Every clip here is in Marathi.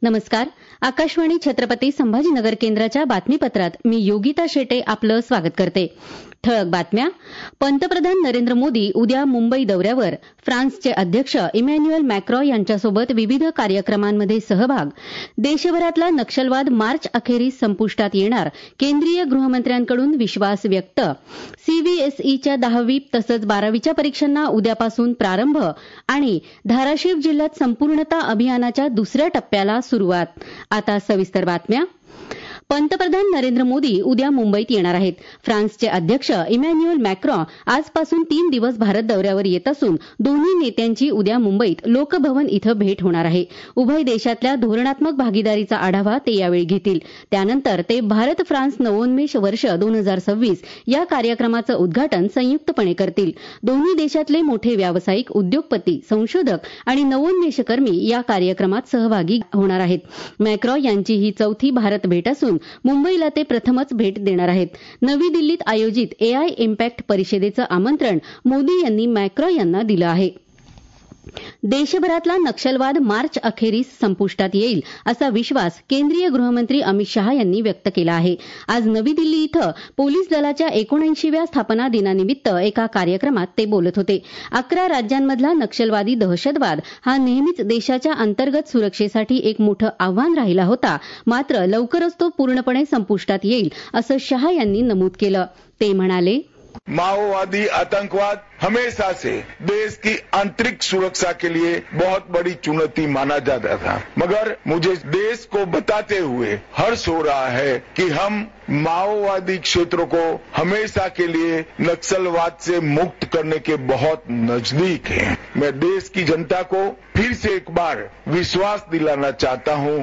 नमस्कार. आकाशवाणी छत्रपती संभाजीनगर केंद्राच्या बातमीपत्रात मी योगिता शेटे आपलं स्वागत करते. ठळक बातम्या. पंतप्रधान नरेंद्र मोदी उद्या मुंबई दौऱ्यावर. फ्रान्सचे अध्यक्ष इमॅन्युएल मॅक्रॉ यांच्यासोबत विविध कार्यक्रमांमध्ये सहभाग. देशभरातला नक्षलवाद मार्च अखेरीस संपुष्टात येणार. केंद्रीय गृहमंत्र्यांकडून विश्वास व्यक्त. सीबीएसईच्या 10वी तसंच 12वीच्या परीक्षांना उद्यापासून प्रारंभ. आणि धाराशिव जिल्ह्यात संपूर्णता अभियानाच्या दुसऱ्या टप्प्याला सुरुवात. आता सविस्तर बातम्या. पंतप्रधान नरेंद्र मोदी उद्या मुंबईत येणार आहेत. फ्रान्सचे अध्यक्ष इमॅन्युएल मॅक्रॉ आजपासून 3 दिवस भारत दौऱ्यावर येत असून दोन्ही नेत्यांची उद्या मुंबईत लोकभवन इथं भेट होणार आहे. उभय देशातल्या धोरणात्मक भागीदारीचा आढावा ते यावेळी घेतील. त्यानंतर ते भारत फ्रान्स नवोन्मेष वर्ष 2026 या कार्यक्रमाचं उद्घाटन संयुक्तपणे करतील. दोन्ही देशातले मोठे व्यावसायिक, उद्योगपती, संशोधक आणि नवोन्मेषकर्मी या कार्यक्रमात सहभागी होणार आहेत. मॅक्रॉ यांची ही 4थी भारत भेट असून मुंबईला ते प्रथमच भेट देणार आहेत. नवी दिल्लीत आयोजित एआय इम्पॅक्ट परिषदेचं आमंत्रण मोदी यांनी मॅक्रॉ यांना दिलं आहे. देशभरातला नक्षलवाद मार्च अखेरीस संपुष्टात येईल असा विश्वास केंद्रीय गृहमंत्री अमित शहा यांनी व्यक्त केला आहे. आज नवी दिल्ली इथं पोलीस दलाच्या 79व्या स्थापना दिनानिमित्त एका कार्यक्रमात ते बोलत होते. 11 राज्यांमधला नक्षलवादी दहशतवाद हा नेहमीच देशाच्या अंतर्गत सुरक्षेसाठी एक मोठं आव्हान राहिला होता. मात्र लवकरच तो पूर्णपणे संपुष्टात येईल असं शहा यांनी नमूद केलं. ते म्हणाले, माओवादी आतंकवाद हमेशा से देश की आंतरिक सुरक्षा के लिए बहुत बड़ी चुनौती माना जाता था, मगर मुझे देश को बताते हुए हर्ष हो रहा है कि हम माओवादी क्षेत्रों को हमेशा के लिए नक्सलवाद से मुक्त करने के बहुत नजदीक हैं. मैं देश की जनता को फिर से एक बार विश्वास दिलाना चाहता हूं.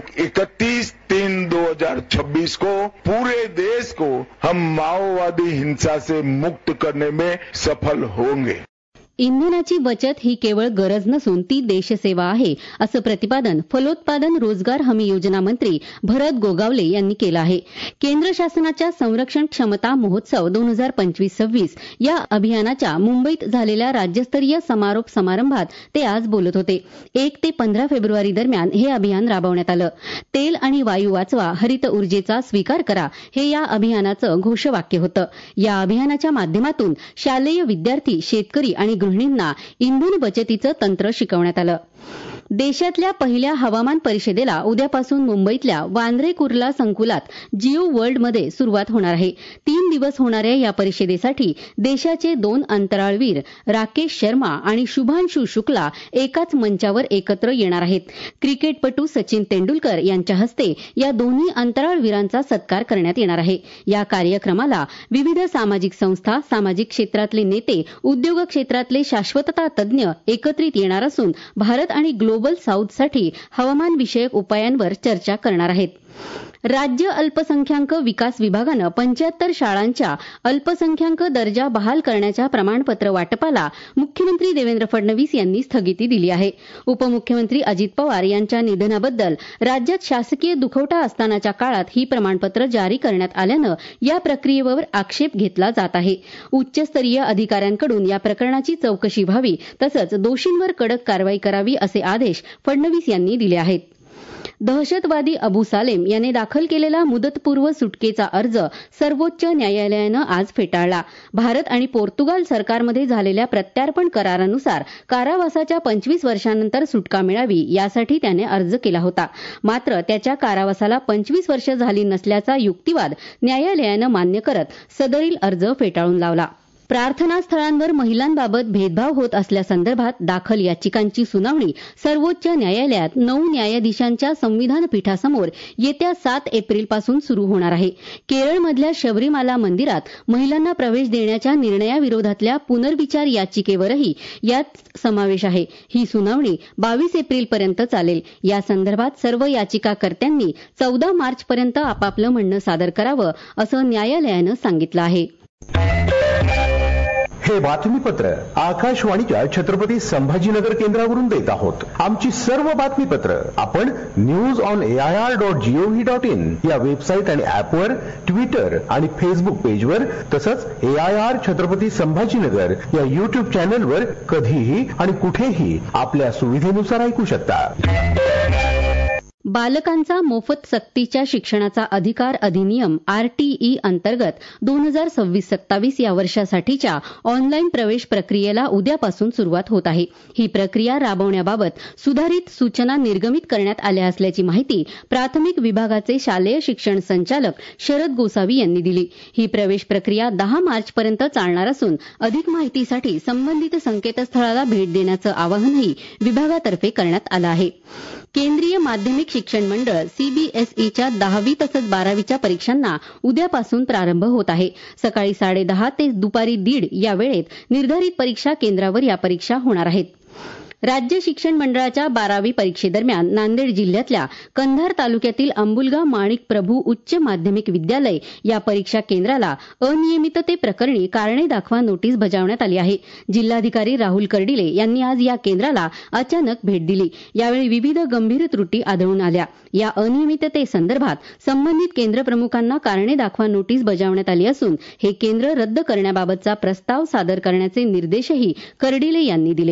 31/3/2026 को पूरे देश को हम माओवादी हिंसा से मुक्त करने में सफल होंगे. इंधनाची बचत ही केवळ गरज नसून ती देशसेवा आहे असं प्रतिपादन फलोत्पादन रोजगार हमी योजना मंत्री भरत गोगावले यांनी केलं आहे. केंद्र शासनाच्या संरक्षण क्षमता महोत्सव 2025-26 या अभियानाच्या मुंबईत झालेल्या राज्यस्तरीय समारोप समारंभात ते आज बोलत होते. 1 ते 15 फेब्रुवारी दरम्यान हे अभियान राबवण्यात आलं. तेल आणि वायू वाचवा, हरित ऊर्जेचा स्वीकार करा हे या अभियानाचं घोषवाक्य होतं. या अभियानाच्या माध्यमातून शालेय विद्यार्थी, शेतकरी आणि गृहिणींना इंधन बचतीचं तंत्र शिकवण्यात आलं. देशातल्या पहिल्या हवामान परिषदेला उद्यापासून मुंबईतल्या वांद्रे कुर्ला संकुलात जिओ वर्ल्डमध्ये सुरुवात होणार आहे. 3 दिवस होणाऱ्या या परिषदेसाठी देशाचे 2 अंतराळवीर राकेश शर्मा आणि शुभांशु शुक्ला एकाच मंचावर एकत्र येणार आहेत. क्रिकेटपटू सचिन तेंडुलकर यांच्या हस्ते या दोन्ही अंतराळवीरांचा सत्कार करण्यात येणार आहे. या कार्यक्रमाला विविध सामाजिक संस्था, सामाजिक क्षेत्रातले नेते, उद्योग क्षेत्रातले शाश्वतता तज्ज्ञ एकत्रित येणार असून भारत आणि ग्लोबल साऊथसाठी हवामान विषयक उपायांवर चर्चा करणार आहेत. राज्य अल्पसंख्याक विकास विभागानं 75 शाळांच्या अल्पसंख्याक दर्जा बहाल करण्याच्या प्रमाणपत्र वाटपाला मुख्यमंत्री देवेंद्र फडणवीस यांनी स्थगिती दिली आहे. उपमुख्यमंत्री अजित पवार यांच्या निधनाबद्दल राज्यात शासकीय दुखवटा असतानाच्या काळात ही प्रमाणपत्र जारी करण्यात आल्यानं या प्रक्रियेवर आक्षेप घेतला जात आहे. उच्चस्तरीय अधिकाऱ्यांकडून या प्रकरणाची चौकशी व्हावी तसंच दोषींवर कडक कारवाई करावी असे आदेश फडणवीस यांनी दिले आहेत. दहशतवादी अबू सालेम याने दाखल केलेला मुदतपूर्व सुटकेचा अर्ज सर्वोच्च न्यायालयानं आज फेटाळला. भारत आणि पोर्तुगाल सरकारमध्ये झालेल्या प्रत्यार्पण करारानुसार कारावासाच्या 25 वर्षांनंतर सुटका मिळावी यासाठी त्याने अर्ज केला होता. मात्र त्याच्या कारावासाला 25 वर्ष झाली नसल्याचा युक्तिवाद न्यायालयानं मान्य करत सदरील अर्ज फेटाळून लावला. प्रार्थनास्थळांवर महिलांबाबत भेदभाव होत असल्यासंदर्भात दाखल याचिकांची सुनावणी सर्वोच्च न्यायालयात 9 न्यायाधीशांच्या संविधान पीठासमोर येत्या 7 एप्रिलपासून सुरू होणार आहे. केरळमधल्या शबरीमाला मंदिरात महिलांना प्रवेश देण्याच्या निर्णयाविरोधातल्या पुनर्विचार याचिकेवरही यात समावेश आहे. ही सुनावणी 22 एप्रिलपर्यंत चालेल. या संदर्भात सर्व याचिकाकर्त्यांनी 14 मार्चपर्यंत आपापलं म्हणणं सादर करावं असं न्यायालयानं सांगितलं आहे. हे बातमीपत्र आकाशवाणीच्या छत्रपती संभाजीनगर केंद्रावरून देत आहोत. आमची सर्व बातमीपत्र आपण newsonair.gov.in या वेबसाईट आणि ऍपवर, ट्विटर आणि फेसबुक पेजवर तसंच AIR छत्रपती संभाजीनगर या YouTube चॅनलवर कधीही आणि कुठेही आपल्या सुविधेनुसार ऐकू शकता. बालकांचा मोफत सक्तीच्या शिक्षणाचा अधिकार अधिनियम RTE अंतर्गत 2026-27 या वर्षासाठीच्या ऑनलाईन प्रवेश प्रक्रियेला उद्यापासून सुरुवात होत आहे. ही प्रक्रिया राबवण्याबाबत सुधारित सूचना निर्गमित करण्यात आल्या असल्याची माहिती प्राथमिक विभागाचे शालेय शिक्षण संचालक शरद गोसावी यांनी दिली. ही प्रवेश प्रक्रिया 10 मार्चपर्यंत चालणार असून अधिक माहितीसाठी संबंधित संकेतस्थळाला भेट देण्याचं आवाहनही विभागातर्फे करण्यात आलं आहे. केंद्रीय माध्यमिक शिक्षण मंडळ CBSEच्या 10वी तसंच 12वीच्या परीक्षांना उद्यापासून प्रारंभ होत आहे. सकाळी 10:30 ते दुपारी 1:30 या वेळेत निर्धारित परीक्षा केंद्रावर या परीक्षा होणार आहेत. राज्य शिक्षण मंडळाच्या 12वी परीक्षेदरम्यान नांदेड जिल्ह्यातल्या कंधार तालुक्यातील अंबुलगा माणिक प्रभू उच्च माध्यमिक विद्यालय या परीक्षा केंद्राला अनियमिततेप्रकरणी कारणे दाखवा नोटीस बजावण्यात आली आहे. जिल्हाधिकारी राहुल कर्डिले यांनी आज या केंद्राला अचानक भेट दिली. यावेळी विविध गंभीर त्रुटी आढळून आल्या. या अनियमिततेसंदर्भात संबंधित केंद्र प्रमुखांना कारणे दाखवा नोटीस बजावण्यात आली असून हे केंद्र रद्द करण्याबाबतचा प्रस्ताव सादर करण्याचे निर्देशही कर्डिले यांनी दिले.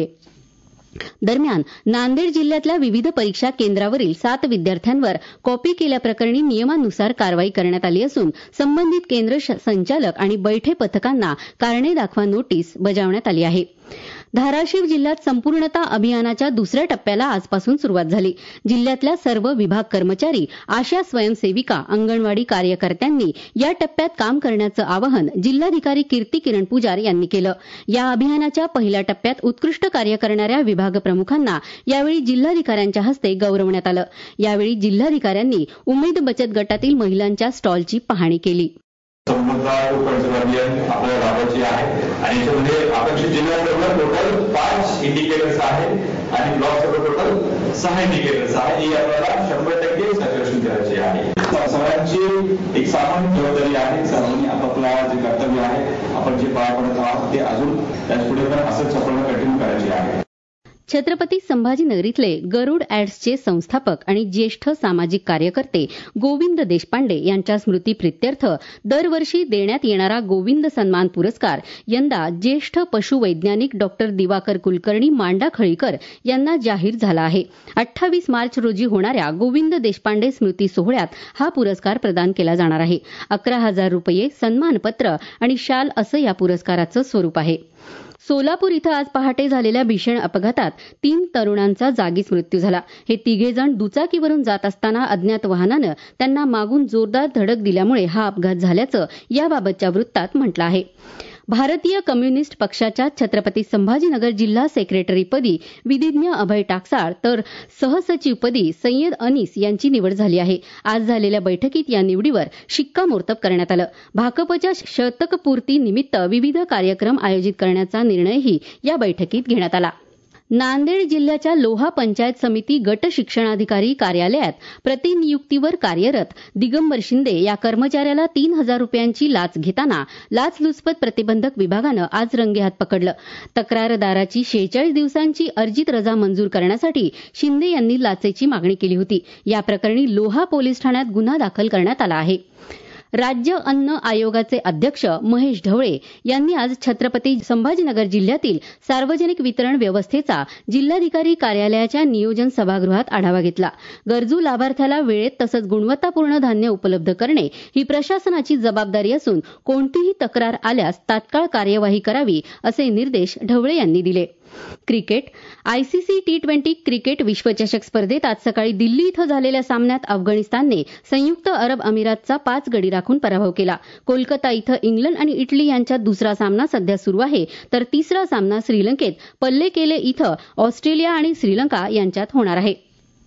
दरम्यान नांदेड जिल्ह्यातल्या विविध परीक्षा केंद्रावरील 7 विद्यार्थ्यांवर कॉपी केल्याप्रकरणी नियमानुसार कारवाई करण्यात आली असून संबंधित केंद्र संचालक आणि बैठे पथकांना कारणे दाखवा नोटीस बजावण्यात आली आहे. धाराशिव जिल्ह्यात संपूर्णता अभियानाच्या दुसऱ्या टप्प्याला आजपासून सुरुवात झाली. जिल्ह्यातल्या सर्व विभाग कर्मचारी, आशा स्वयंसेविका, अंगणवाडी कार्यकर्त्यांनी या टप्प्यात काम करण्याचं आवाहन जिल्हाधिकारी कीर्ती किरण पुजार यांनी केलं. या अभियानाच्या पहिल्या टप्प्यात उत्कृष्ट कार्य करणाऱ्या विभाग प्रमुखांना यावेळी जिल्हाधिकाऱ्यांच्या हस्ते गौरवण्यात आलं. यावेळी जिल्हाधिकाऱ्यांनी उमेद बचत गटातील महिलांच्या स्टॉलची पाहणी केली. संपूर्णता अभियान आपल्याला राबवायचे आहे आणि याच्यामध्ये अपेक्षित जिल्ह्यात टोटल 5 इंडिकेटर्स आहेत आणि ब्लॉक टोटल 6 इंडिकेटर्स आहेत. हे आपल्याला 100% सॅच्युरेशन करायचे आहे. सगळ्यांची एक सामान्य जबाबदारी आहे. सर्वांनी आपापला जे कर्तव्य आहे आपण जे पार पडत आहोत ते अजून त्यापुढे पण असंच आपण कंटिन्यू करायचे आहे. छत्रपती संभाजीनगर इथले गरुड ॲड्सचे संस्थापक आणि ज्येष्ठ सामाजिक कार्यकर्ते गोविंद देशपांडे यांच्या स्मृतीप्रित्यर्थ दरवर्षी देण्यात येणारा गोविंद सन्मान पुरस्कार यंदा ज्येष्ठ पशुवैज्ञानिक डॉ. दिवाकर कुलकर्णी मांडाखळीकर यांना जाहीर झाला आहे. 28 मार्च रोजी होणाऱ्या गोविंद देशपांडे स्मृती सोहळ्यात हा पुरस्कार प्रदान केला जाणार आहे. 11,000 रुपये, सन्मानपत्र आणि शाल असं या पुरस्काराचं स्वरूप आहे. सोलापूर इथं आज पहाटे झालेल्या भीषण अपघातात 3 तरुणांचा जागीच मृत्यू झाला. हे तिघेजण दुचाकीवरून जात असताना अज्ञात वाहनानं त्यांना मागून जोरदार धडक दिल्यामुळे हा अपघात झाल्याचं याबाबतच्या वृत्तात म्हटलं आहे. भारतीय कम्युनिस्ट पक्षाच्या छत्रपती संभाजीनगर जिल्हा सेक्रेटरीपदी विधिज्ञ अभय टाकसाळ तर सहसचिवपदी सय्यद अनीस यांची निवड झाली आहे. आज झालेल्या बैठकीत या निवडीवर शिक्कामोर्तब करण्यात आलं. भाकपच्या शतकपूर्ती निमित्त विविध कार्यक्रम आयोजित करण्याचा निर्णयही या बैठकीत घेण्यात आला. नांदेड जिल्ह्याच्या लोहा पंचायत समिती गट शिक्षणाधिकारी कार्यालयात प्रतिनियुक्तीवर कार्यरत दिगंबर शिंदे या कर्मचाऱ्याला 3,000 रुपयांची लाच घेताना लाचलुचपत प्रतिबंधक विभागानं आज रंगेहात पकडलं. तक्रारदाराची 46 दिवसांची अर्जित रजा मंजूर करण्यासाठी शिंदे यांनी लाचेची मागणी केली होती. या प्रकरणी लोहा पोलीस ठाण्यात गुन्हा दाखल करण्यात आला आहे. राज्य अन्न आयोगाचे अध्यक्ष महेश ढवळे यांनी आज छत्रपती संभाजीनगर जिल्ह्यातील सार्वजनिक वितरण व्यवस्थेचा जिल्हाधिकारी कार्यालयाच्या नियोजन सभागृहात आढावा घेतला. गरजू लाभार्थ्याला वेळेत तसंच गुणवत्तापूर्ण धान्य उपलब्ध करणे ही प्रशासनाची जबाबदारी असून कोणतीही तक्रार आल्यास तात्काळ कार्यवाही करावी असे निर्देश ढवळे यांनी दिले. क्रिकेट ICC T20 क्रिकेट विश्वचषक स्पर्धेत आज सकाळी दिल्ली इथं झालेल्या सामन्यात अफगाणिस्तानने संयुक्त अरब अमिरातचा 5 गडी राखून पराभव केला. कोलकाता इथं इंग्लंड आणि इटली यांच्यात दुसरा सामना सध्या सुरू आहे तर तिसरा सामना श्रीलंकेत पल्लेकेले इथं ऑस्ट्रेलिया आणि श्रीलंका यांच्यात होणार आहे.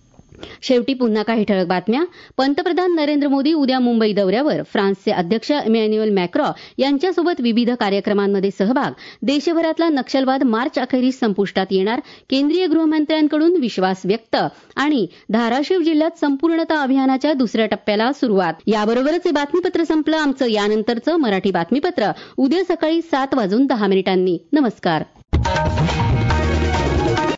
शेवटी पुन्हा काही ठळक बातम्या. पंतप्रधान नरेंद्र मोदी उद्या मुंबई दौऱ्यावर. फ्रान्सचे अध्यक्ष इमॅन्युएल मॅक्रॉ यांच्यासोबत विविध कार्यक्रमांमध्ये सहभाग. देशभरातला नक्षलवाद मार्च अखेरीस संपुष्टात येणार. केंद्रीय गृहमंत्र्यांकडून विश्वास व्यक्त. आणि धाराशिव जिल्ह्यात संपूर्णता अभियानाच्या दुसऱ्या टप्प्याला सुरुवात. याबरोबरच हे बातमीपत्र संपलं. आमचं यानंतरचं मराठी बातमीपत्र उद्या सकाळी 7:10 नमस्कार.